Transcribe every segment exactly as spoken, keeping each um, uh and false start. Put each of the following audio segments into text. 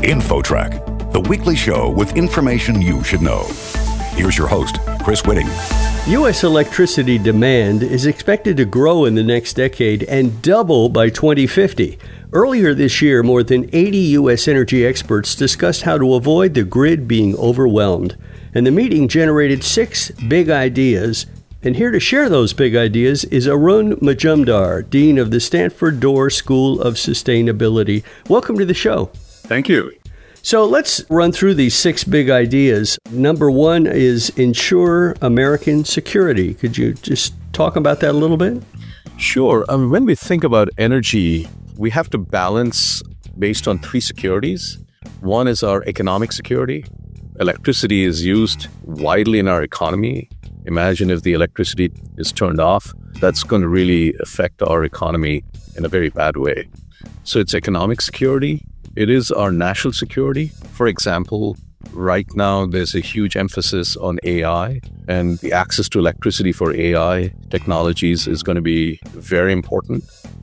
InfoTrack, the weekly show with information you should know. Here's your host, Chris Whitting. U S electricity demand is expected to grow in the next decade and double by twenty fifty. Earlier this year, more than eighty U S energy experts discussed how to avoid the grid being overwhelmed. And the meeting generated six big ideas. And here to share those big ideas is Arun Majumdar, Dean of the Stanford Doerr School of Sustainability. Welcome to the show. Thank you. So let's run through these six big ideas. Number one is ensure American security. Could you just talk about that a little bit? Sure. Um, when we think about energy, we have to balance based on three securities. One is our economic security. Electricity is used widely in our economy. Imagine if the electricity is turned off, that's going to really affect our economy in a very bad way. So it's economic security. It is our national security. For example, right now there's a huge emphasis on A I, and the access to electricity for A I technologies is going to be very important.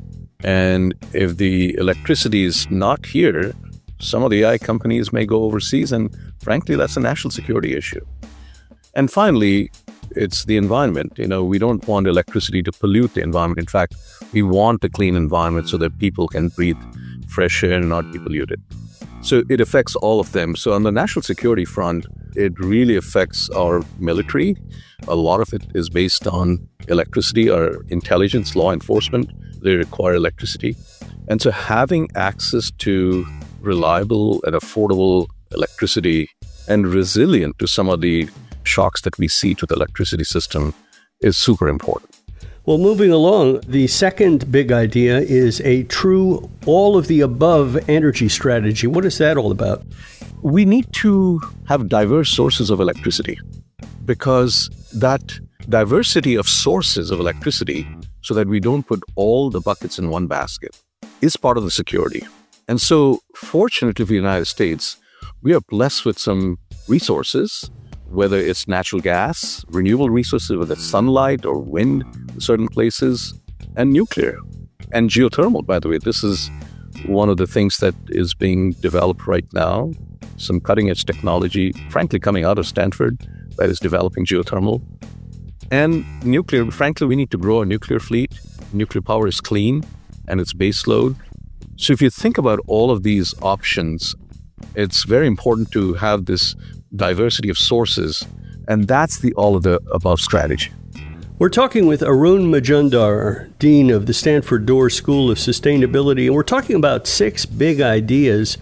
And if the electricity is not here, some of the A I companies may go overseas, and frankly, that's a national security issue. And finally, it's the environment. You know, we don't want electricity to pollute the environment. In fact, we want a clean environment so that people can breathe fresh air and not be polluted. So it affects all of them. So on the national security front, it really affects our military. A lot of it is based on electricity. Our intelligence, law enforcement, they require electricity. And so having access to reliable and affordable electricity and resilient to some of the shocks that we see to the electricity system is super important. Well, moving along, the second big idea is a true all-of-the-above energy strategy. What is that all about? We need to have diverse sources of electricity because that diversity of sources of electricity, so that we don't put all the buckets in one basket, is part of the security. And so, fortunately for the United States, we are blessed with some resources, whether it's natural gas, renewable resources, whether it's sunlight or wind in certain places, and nuclear. And geothermal, by the way, this is one of the things that is being developed right now. Some cutting-edge technology, frankly, coming out of Stanford that is developing geothermal. And nuclear, frankly, we need to grow a nuclear fleet. Nuclear power is clean and it's base load. So if you think about all of these options, it's very important to have this diversity of sources, and that's the all-of-the-above strategy. We're talking with Arun Majumdar, Dean of the Stanford Doerr School of Sustainability, and we're talking about six big ideas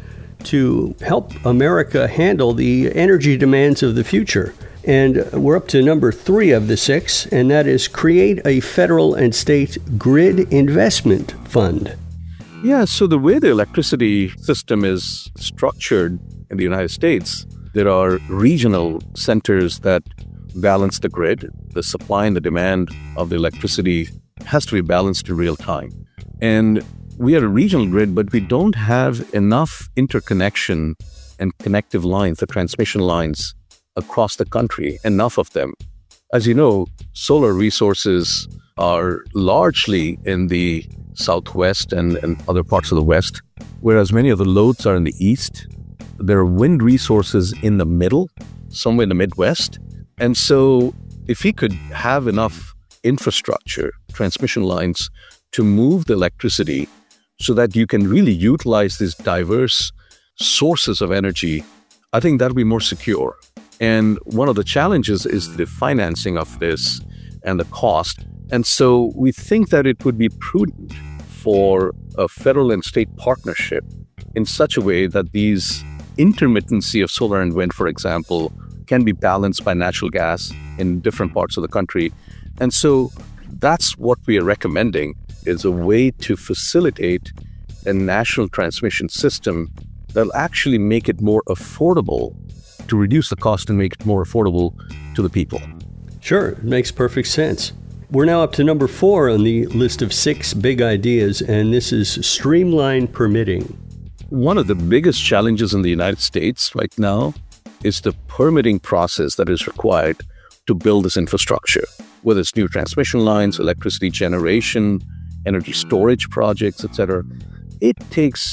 to help America handle the energy demands of the future. And we're up to number three of the six, and that is create a federal and state grid investment fund. Yeah, so the way the electricity system is structured in the United States, there are regional centers that balance the grid. The supply and the demand of the electricity has to be balanced in real time. And we are a regional grid, but we don't have enough interconnection and connective lines, the transmission lines across the country, enough of them. As you know, solar resources are largely in the southwest and, and other parts of the west, whereas many of the loads are in the east. There are wind resources in the middle, somewhere in the Midwest. And so if we could have enough infrastructure, transmission lines to move the electricity so that you can really utilize these diverse sources of energy, I think that'll be more secure. And one of the challenges is the financing of this and the cost. And so we think that it would be prudent for a federal and state partnership in such a way that these intermittency of solar and wind, for example, can be balanced by natural gas in different parts of the country. And so that's what we are recommending, is a way to facilitate a national transmission system that'll actually make it more affordable, to reduce the cost and make it more affordable to the people. Sure, it makes perfect sense. We're now up to number four on the list of six big ideas, and this is streamline permitting. One of the biggest challenges in the United States right now is the permitting process that is required to build this infrastructure, whether it's new transmission lines, electricity generation, energy storage projects, et cetera. It takes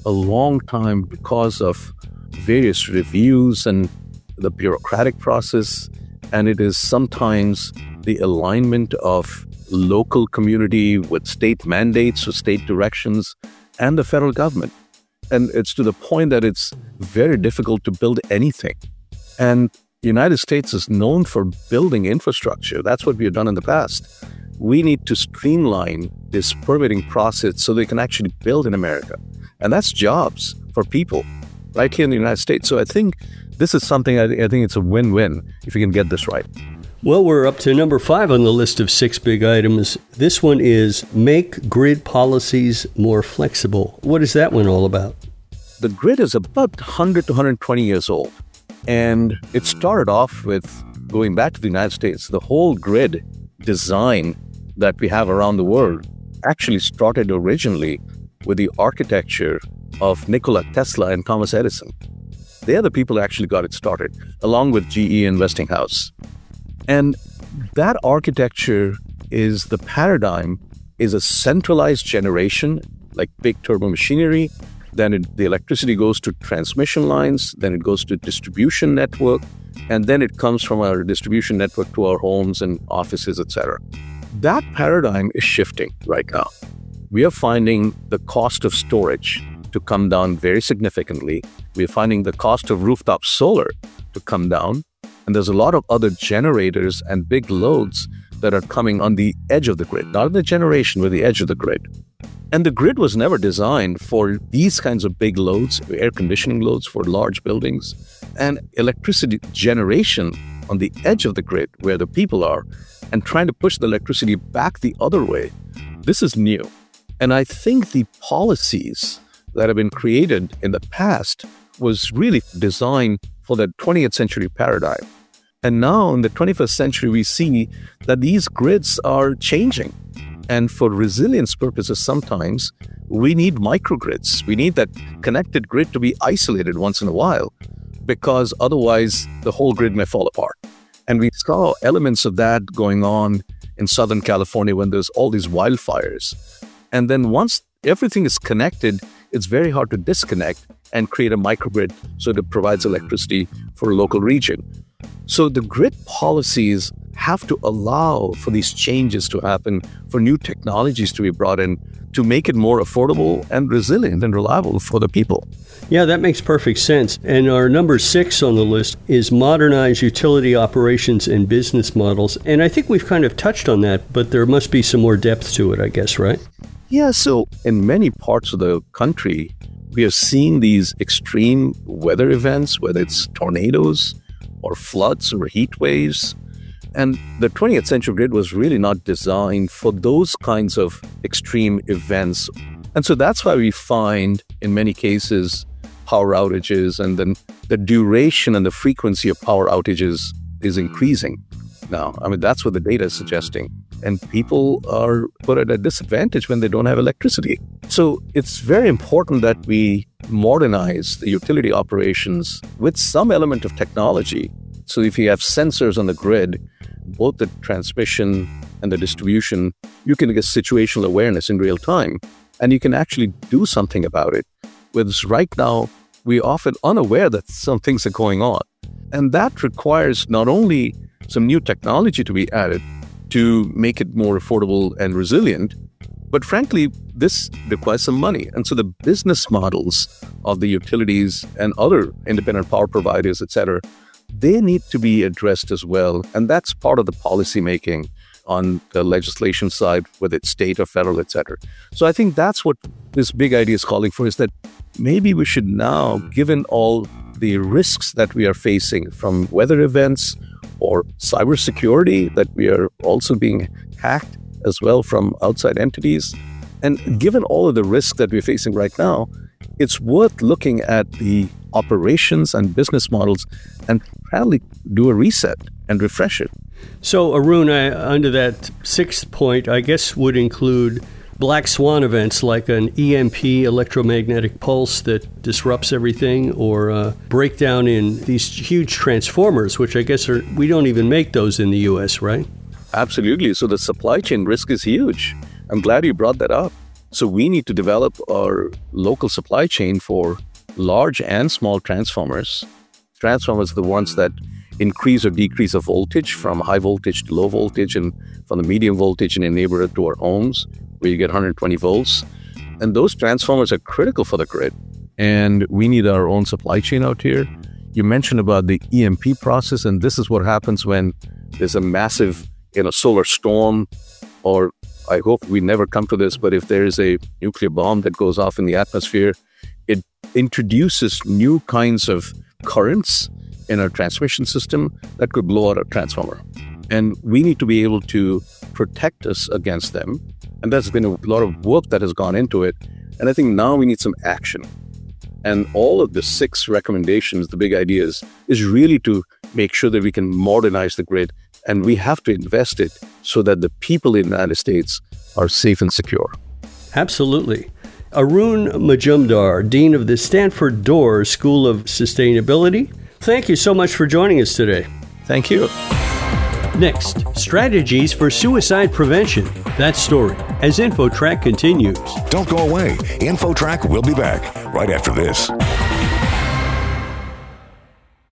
a long time because of various reviews and the bureaucratic process, and it is sometimes the alignment of local community with state mandates or state directions and the federal government. And it's to the point that it's very difficult to build anything. And the United States is known for building infrastructure. That's what we have done in the past. We need to streamline this permitting process so they can actually build in America. And that's jobs for people right here in the United States. So I think this is something, I, I think it's a win-win if you can get this right. Well, we're up to number five on the list of six big items. This one is make grid policies more flexible. What is that one all about? The grid is about one hundred to one hundred twenty years old. And it started off with going back to the United States. The whole grid design that we have around the world actually started originally with the architecture of Nikola Tesla and Thomas Edison. They are the people who actually got it started, along with G E and Westinghouse. And that architecture is the paradigm, is a centralized generation, like big turbo machinery. Then it, the electricity goes to transmission lines, then it goes to distribution network, and then it comes from our distribution network to our homes and offices, et cetera. That paradigm is shifting right now. We are finding the cost of storage to come down very significantly. We are finding the cost of rooftop solar to come down. And there's a lot of other generators and big loads that are coming on the edge of the grid, not the generation, but the edge of the grid. And the grid was never designed for these kinds of big loads, air conditioning loads for large buildings, and electricity generation on the edge of the grid where the people are, and trying to push the electricity back the other way. This is new. And I think the policies that have been created in the past was really designed for the twentieth century paradigm. And now in the twenty-first century, we see that these grids are changing. And for resilience purposes, sometimes we need microgrids. We need that connected grid to be isolated once in a while, because otherwise the whole grid may fall apart. And we saw elements of that going on in Southern California when there's all these wildfires. And then once everything is connected, it's very hard to disconnect and create a microgrid so that it provides electricity for a local region. So the grid policies have to allow for these changes to happen, for new technologies to be brought in, to make it more affordable and resilient and reliable for the people. Yeah, that makes perfect sense. And our number six on the list is modernize utility operations and business models. And I think we've kind of touched on that, but there must be some more depth to it, I guess, right? Yeah, so in many parts of the country, we are seeing these extreme weather events, whether it's tornadoes or floods or heat waves. And the twentieth century grid was really not designed for those kinds of extreme events. And so that's why we find, in many cases, power outages, and then the duration and the frequency of power outages is increasing now. I mean, that's what the data is suggesting. And people are put at a disadvantage when they don't have electricity. So it's very important that we modernize the utility operations with some element of technology. So if you have sensors on the grid, both the transmission and the distribution, you can get situational awareness in real time, and you can actually do something about it. Whereas right now, we're often unaware that some things are going on. And that requires not only some new technology to be added to make it more affordable and resilient, but frankly, this requires some money. And so the business models of the utilities and other independent power providers, et cetera, they need to be addressed as well. And that's part of the policy making on the legislation side, whether it's state or federal, et cetera. So I think that's what this big idea is calling for, is that maybe we should now, given all the risks that we are facing from weather events or cybersecurity, that we are also being hacked as well from outside entities, and given all of the risks that we're facing right now, it's worth looking at the operations and business models and probably do a reset and refresh it. So, Arun, I, under that sixth point, I guess would include black swan events like an E M P, electromagnetic pulse, that disrupts everything, or a breakdown in these huge transformers, which I guess are, we don't even make those in the U S, right? Absolutely. So the supply chain risk is huge. I'm glad you brought that up. So we need to develop our local supply chain for large and small transformers. Transformers are the ones that increase or decrease the voltage from high voltage to low voltage and from the medium voltage in a neighborhood to our homes where you get one hundred twenty volts. And those transformers are critical for the grid. And we need our own supply chain out here. You mentioned about the E M P process, and this is what happens when there's a massive, you know, solar storm, or I hope we never come to this, but if there is a nuclear bomb that goes off in the atmosphere, it introduces new kinds of currents in our transmission system that could blow out a transformer. And we need to be able to protect us against them. And there's been a lot of work that has gone into it. And I think now we need some action. And all of the six recommendations, the big ideas, is really to make sure that we can modernize the grid. And we have to invest it so that the people in the United States are safe and secure. Absolutely. Arun Majumdar, Dean of the Stanford Doerr School of Sustainability, thank you so much for joining us today. Thank you. Next, strategies for suicide prevention. That story as InfoTrack continues. Don't go away. InfoTrack will be back right after this.